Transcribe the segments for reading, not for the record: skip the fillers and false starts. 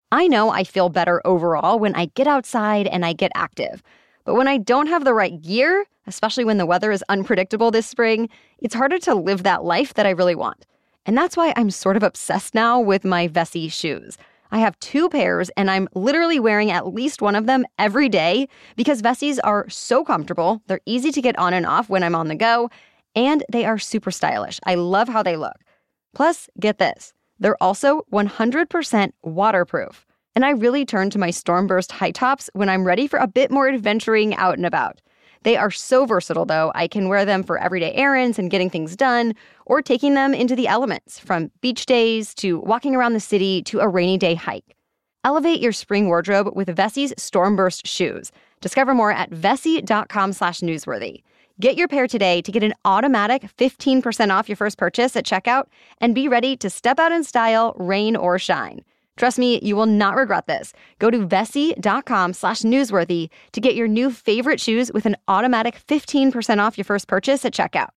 I know I feel better overall when I get outside and I get active. But when I don't have the right gear, especially when the weather is unpredictable this spring, it's harder to live that life that I really want. And that's why I'm sort of obsessed now with my Vessi shoes. I have 2 pairs, and I'm literally wearing at least one of them every day because Vessis are so comfortable, they're easy to get on and off when I'm on the go, and they are super stylish. I love how they look. Plus, get this, they're also 100% waterproof. And I really turn to my Stormburst high tops when I'm ready for a bit more adventuring out and about. They are so versatile, though. I can wear them for everyday errands and getting things done, or taking them into the elements, from beach days to walking around the city to a rainy day hike. Elevate your spring wardrobe with Vessi's Stormburst shoes. Discover more at vessi.com/newsworthy. Get your pair today to get an automatic 15% off your first purchase at checkout and be ready to step out in style, rain or shine. Trust me, you will not regret this. Go to vessi.com/newsworthy to get your new favorite shoes with an automatic 15% off your first purchase at checkout.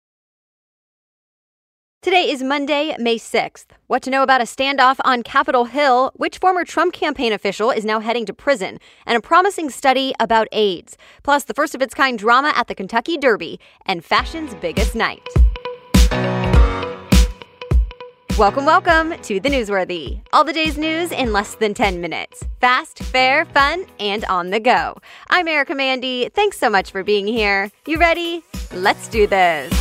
Today is Monday, May 6th. What to know about a standoff on Capitol Hill, which former Trump campaign official is now heading to prison, and a promising study about AIDS. Plus, the first-of-its-kind drama at the Kentucky Derby and fashion's biggest night. Welcome to The Newsworthy. All the day's news in less than 10 minutes. Fast, fair, fun, and on the go. I'm Erica Mandy. Thanks so much for being here. You ready? Let's do this.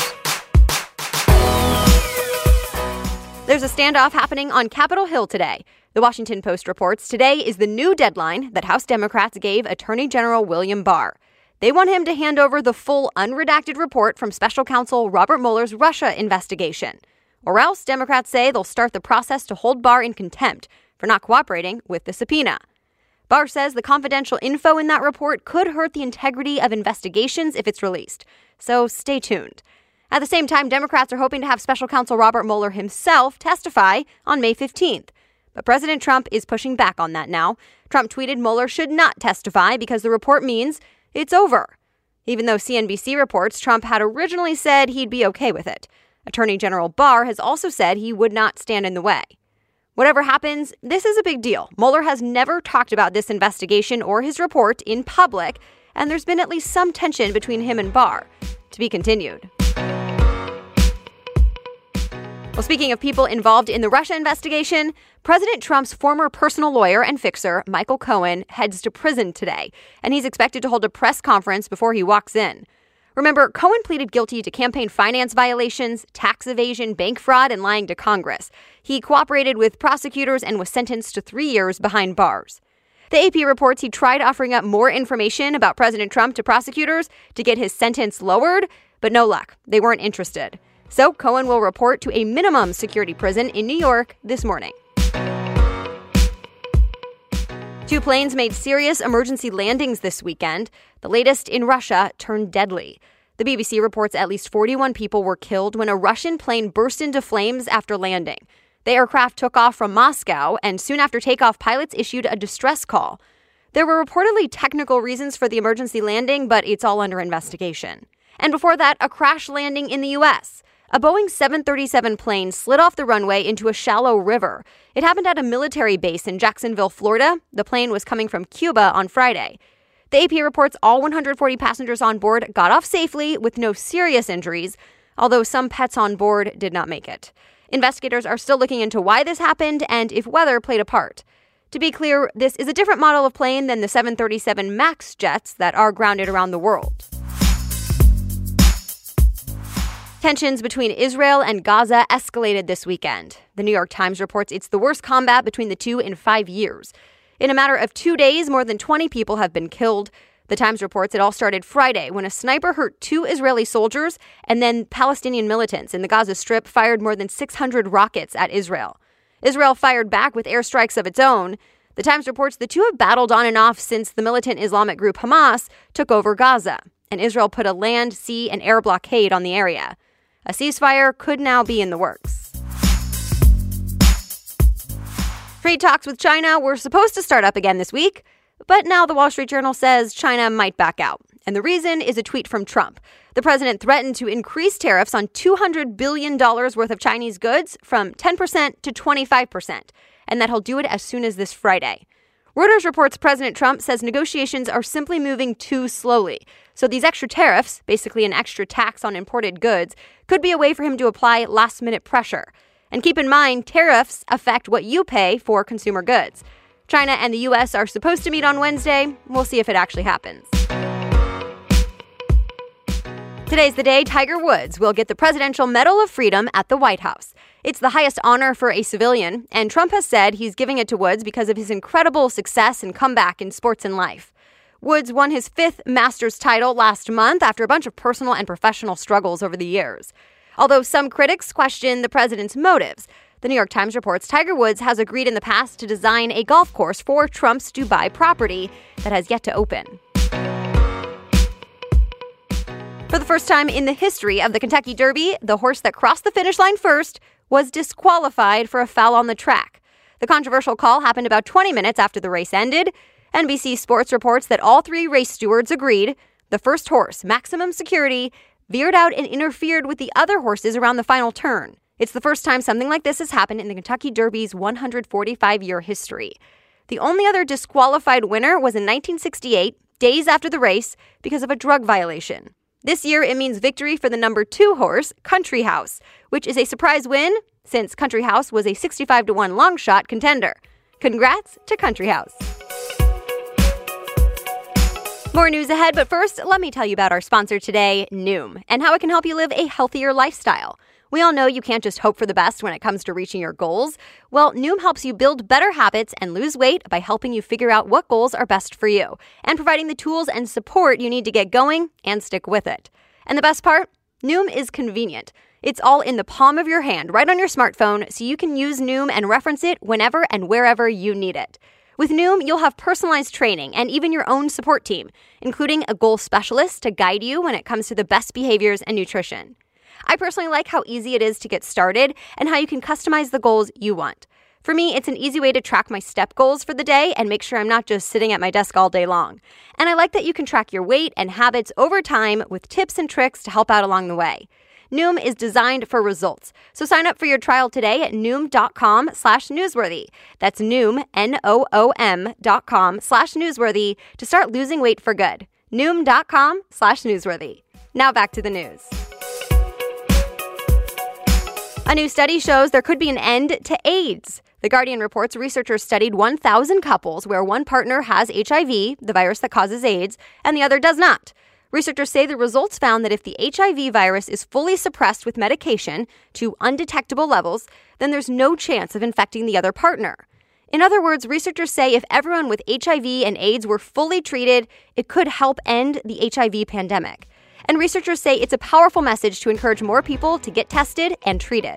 There's a standoff happening on Capitol Hill today. The Washington Post reports today is the new deadline that House Democrats gave Attorney General William Barr. They want him to hand over the full unredacted report from special counsel Robert Mueller's Russia investigation. Or else, Democrats say they'll start the process to hold Barr in contempt for not cooperating with the subpoena. Barr says the confidential info in that report could hurt the integrity of investigations if it's released. So stay tuned. At the same time, Democrats are hoping to have special counsel Robert Mueller himself testify on May 15th. But President Trump is pushing back on that now. Trump tweeted Mueller should not testify because the report means it's over. Even though CNBC reports Trump had originally said he'd be okay with it. Attorney General Barr has also said he would not stand in the way. Whatever happens, this is a big deal. Mueller has never talked about this investigation or his report in public, and there's been at least some tension between him and Barr. To be continued. Well, speaking of people involved in the Russia investigation, President Trump's former personal lawyer and fixer, Michael Cohen, heads to prison today, and he's expected to hold a press conference before he walks in. Remember, Cohen pleaded guilty to campaign finance violations, tax evasion, bank fraud, and lying to Congress. He cooperated with prosecutors and was sentenced to 3 years behind bars. The AP reports he tried offering up more information about President Trump to prosecutors to get his sentence lowered, but no luck. They weren't interested. So Cohen will report to a minimum security prison in New York this morning. 2 planes made serious emergency landings this weekend. The latest in Russia turned deadly. The BBC reports at least 41 people were killed when a Russian plane burst into flames after landing. The aircraft took off from Moscow, and soon after takeoff, pilots issued a distress call. There were reportedly technical reasons for the emergency landing, but it's all under investigation. And before that, a crash landing in the U.S. A Boeing 737 plane slid off the runway into a shallow river. It happened at a military base in Jacksonville, Florida. The plane was coming from Cuba on Friday. The AP reports all 140 passengers on board got off safely with no serious injuries, although some pets on board did not make it. Investigators are still looking into why this happened and if weather played a part. To be clear, this is a different model of plane than the 737 MAX jets that are grounded around the world. Tensions between Israel and Gaza escalated this weekend. The New York Times reports it's the worst combat between the two in 5 years. In a matter of 2 days, more than 20 people have been killed. The Times reports it all started Friday when a sniper hurt 2 Israeli soldiers, and then Palestinian militants in the Gaza Strip fired more than 600 rockets at Israel. Israel fired back with airstrikes of its own. The Times reports the two have battled on and off since the militant Islamic group Hamas took over Gaza, and Israel put a land, sea, and air blockade on the area. A ceasefire could now be in the works. Trade talks with China were supposed to start up again this week, but now the Wall Street Journal says China might back out. And the reason is a tweet from Trump. The president threatened to increase tariffs on $200 billion worth of Chinese goods from 10% to 25%. and that he'll do it as soon as this Friday. Reuters reports President Trump says negotiations are simply moving too slowly. So these extra tariffs, basically an extra tax on imported goods, could be a way for him to apply last-minute pressure. And keep in mind, tariffs affect what you pay for consumer goods. China and the U.S. are supposed to meet on Wednesday. We'll see if it actually happens. Today's the day Tiger Woods will get the Presidential Medal of Freedom at the White House. It's the highest honor for a civilian, and Trump has said he's giving it to Woods because of his incredible success and comeback in sports and life. Woods won his 5th Masters title last month after a bunch of personal and professional struggles over the years. Although some critics question the president's motives, the New York Times reports Tiger Woods has agreed in the past to design a golf course for Trump's Dubai property that has yet to open. For the first time in the history of the Kentucky Derby, the horse that crossed the finish line first was disqualified for a foul on the track. The controversial call happened about 20 minutes after the race ended. NBC Sports reports that all 3 race stewards agreed the first horse, Maximum Security, veered out and interfered with the other horses around the final turn. It's the first time something like this has happened in the Kentucky Derby's 145-year history. The only other disqualified winner was in 1968, days after the race, because of a drug violation. This year, it means victory for the number 2 horse, Country House, which is a surprise win since Country House was a 65-1 long shot contender. Congrats to Country House. More news ahead, but first, let me tell you about our sponsor today, Noom, and how it can help you live a healthier lifestyle. We all know you can't just hope for the best when it comes to reaching your goals. Well, Noom helps you build better habits and lose weight by helping you figure out what goals are best for you and providing the tools and support you need to get going and stick with it. And the best part? Noom is convenient. It's all in the palm of your hand, right on your smartphone, so you can use Noom and reference it whenever and wherever you need it. With Noom, you'll have personalized training and even your own support team, including a goal specialist to guide you when it comes to the best behaviors and nutrition. I personally like how easy it is to get started and how you can customize the goals you want. For me, it's an easy way to track my step goals for the day and make sure I'm not just sitting at my desk all day long. And I like that you can track your weight and habits over time with tips and tricks to help out along the way. Noom is designed for results. So sign up for your trial today at Noom.com/newsworthy. That's Noom, Noom.com/newsworthy to start losing weight for good. Noom.com/newsworthy. Now back to the news. A new study shows there could be an end to AIDS. The Guardian reports researchers studied 1,000 couples where one partner has HIV, the virus that causes AIDS, and the other does not. Researchers say the results found that if the HIV virus is fully suppressed with medication to undetectable levels, then there's no chance of infecting the other partner. In other words, researchers say if everyone with HIV and AIDS were fully treated, it could help end the HIV pandemic. And researchers say it's a powerful message to encourage more people to get tested and treated.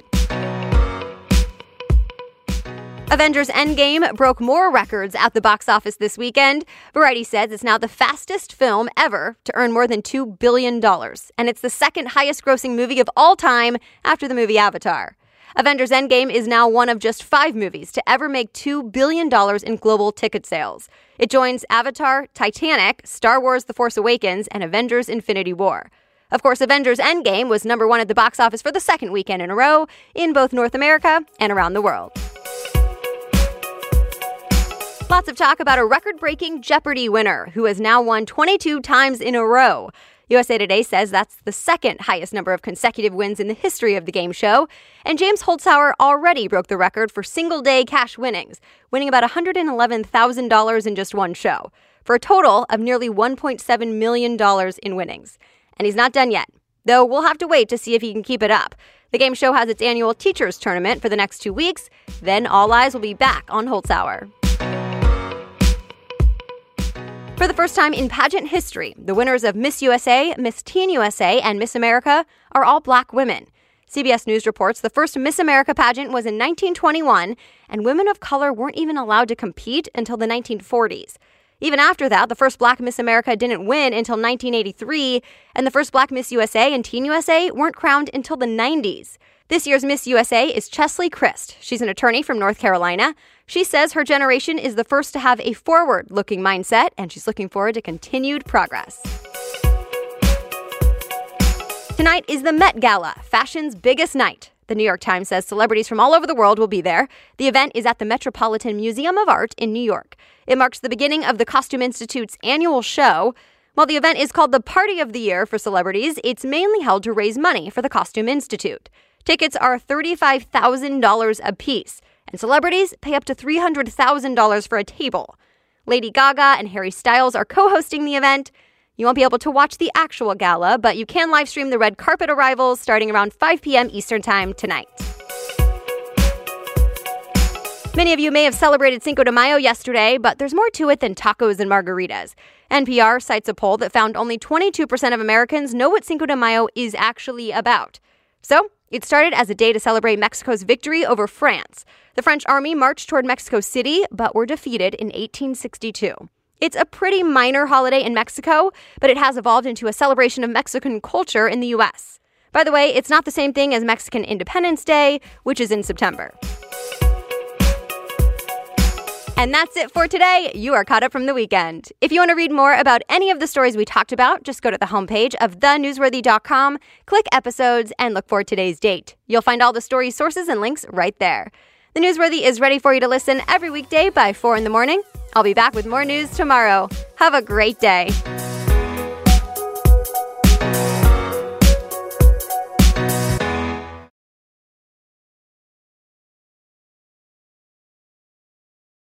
Avengers Endgame broke more records at the box office this weekend. Variety says it's now the fastest film ever to earn more than $2 billion. And it's the second highest grossing movie of all time after the movie Avatar. Avengers Endgame is now one of just 5 movies to ever make $2 billion in global ticket sales. It joins Avatar, Titanic, Star Wars The Force Awakens, and Avengers Infinity War. Of course, Avengers Endgame was number 1 at the box office for the second weekend in a row in both North America and around the world. Lots of talk about a record-breaking Jeopardy winner who has now won 22 times in a row. USA Today says that's the second highest number of consecutive wins in the history of the game show. And James Holzhauer already broke the record for single-day cash winnings, winning about $111,000 in just one show, for a total of nearly $1.7 million in winnings. And he's not done yet, though we'll have to wait to see if he can keep it up. The game show has its annual Teachers Tournament for the next 2 weeks. Then all eyes will be back on Holzhauer. For the first time in pageant history, the winners of Miss USA, Miss Teen USA, and Miss America are all Black women. CBS News reports the first Miss America pageant was in 1921, and women of color weren't even allowed to compete until the 1940s. Even after that, the first Black Miss America didn't win until 1983, and the first Black Miss USA and Teen USA weren't crowned until the 90s. This year's Miss USA is Chesley Christ. She's an attorney from North Carolina. She says her generation is the first to have a forward-looking mindset, and she's looking forward to continued progress. Tonight is the Met Gala, fashion's biggest night. The New York Times says celebrities from all over the world will be there. The event is at the Metropolitan Museum of Art in New York. It marks the beginning of the Costume Institute's annual show. While the event is called the Party of the Year for celebrities, it's mainly held to raise money for the Costume Institute. Tickets are $35,000 apiece, and celebrities pay up to $300,000 for a table. Lady Gaga and Harry Styles are co-hosting the event. You won't be able to watch the actual gala, but you can live stream the red carpet arrivals starting around 5 p.m. Eastern Time tonight. Many of you may have celebrated Cinco de Mayo yesterday, but there's more to it than tacos and margaritas. NPR cites a poll that found only 22% of Americans know what Cinco de Mayo is actually about. So, it started as a day to celebrate Mexico's victory over France. The French army marched toward Mexico City, but were defeated in 1862. It's a pretty minor holiday in Mexico, but it has evolved into a celebration of Mexican culture in the U.S. By the way, it's not the same thing as Mexican Independence Day, which is in September. And that's it for today. You are caught up from the weekend. If you want to read more about any of the stories we talked about, just go to the homepage of thenewsworthy.com, click episodes, and look for today's date. You'll find all the story sources and links right there. The Newsworthy is ready for you to listen every weekday by 4 in the morning. I'll be back with more news tomorrow. Have a great day.